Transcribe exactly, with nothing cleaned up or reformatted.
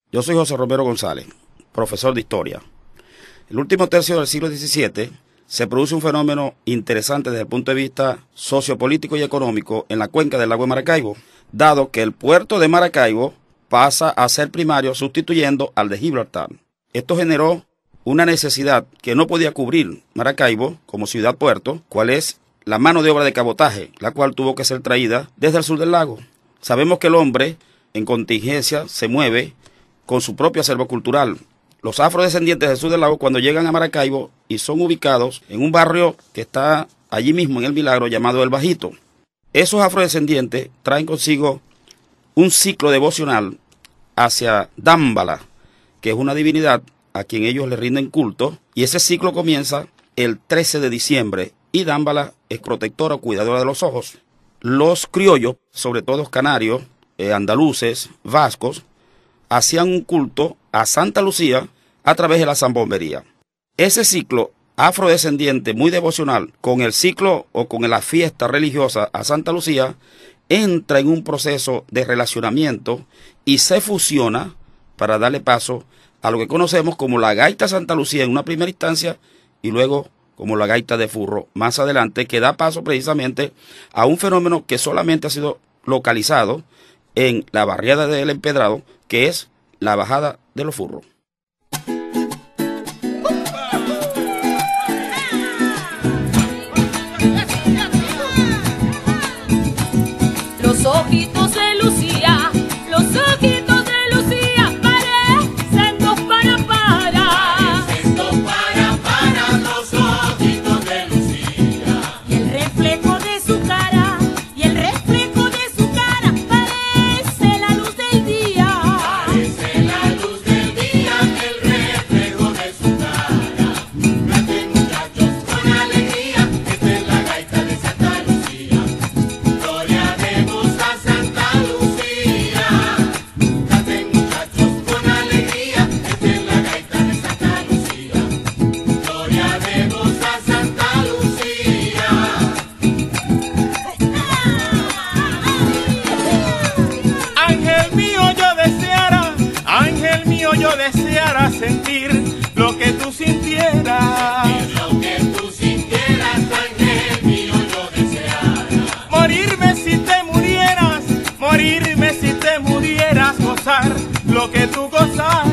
Yo soy José Romero González, profesor de Historia. El último tercio del siglo diecisiete se produce un fenómeno interesante desde el punto de vista sociopolítico y económico en la cuenca del lago de Maracaibo, dado que el puerto de Maracaibo pasa a ser primario sustituyendo al de Gibraltar. Esto generó una necesidad que no podía cubrir Maracaibo como ciudad-puerto, cual es la mano de obra de cabotaje, la cual tuvo que ser traída desde el sur del lago. Sabemos que el hombre en contingencia se mueve con su propio acervo cultural. Los afrodescendientes del sur del lago, cuando llegan a Maracaibo y son ubicados en un barrio que está allí mismo en El Milagro llamado El Bajito, esos afrodescendientes traen consigo un ciclo devocional hacia Dámbala, que es una divinidad a quien ellos le rinden culto, y ese ciclo comienza el trece de diciembre, y Dámbala es protectora o cuidadora de los ojos. Los criollos, sobre todo canarios, eh, andaluces, vascos, hacían un culto a Santa Lucía a través de la zambombería. Ese ciclo afrodescendiente muy devocional con el ciclo o con la fiesta religiosa a Santa Lucía entra en un proceso de relacionamiento y se fusiona para darle paso a lo que conocemos como la gaita Santa Lucía en una primera instancia y luego como la gaita de Furro más adelante, que da paso precisamente a un fenómeno que solamente ha sido localizado en la barriada del Empedrado, que es la bajada de los Furros. Los ojitos de Lucía, los ojitos de Lucía parecen dos para para. Parecen dos para para los ojitos de Lucía. Y el reflejo de su cara, y el reflejo de su cara parece la luz del día. Parece la luz del día, el reflejo de su cara. Canten muchachos con alegría, esta es la gaita de Santa Lucía. Gloria demos a Santa Lucía. Canten muchachos con alegría, esta es la gaita de Santa Lucía. Gloria demos a Santa Lucía. Ángel mío, yo deseara, ángel mío, yo deseara sentir lo que tú sintieras. Es lo que tú sintieras, ángel mío, yo deseara. Morirme si te murieras, morirme si te murieras, gozar lo que tú gozas.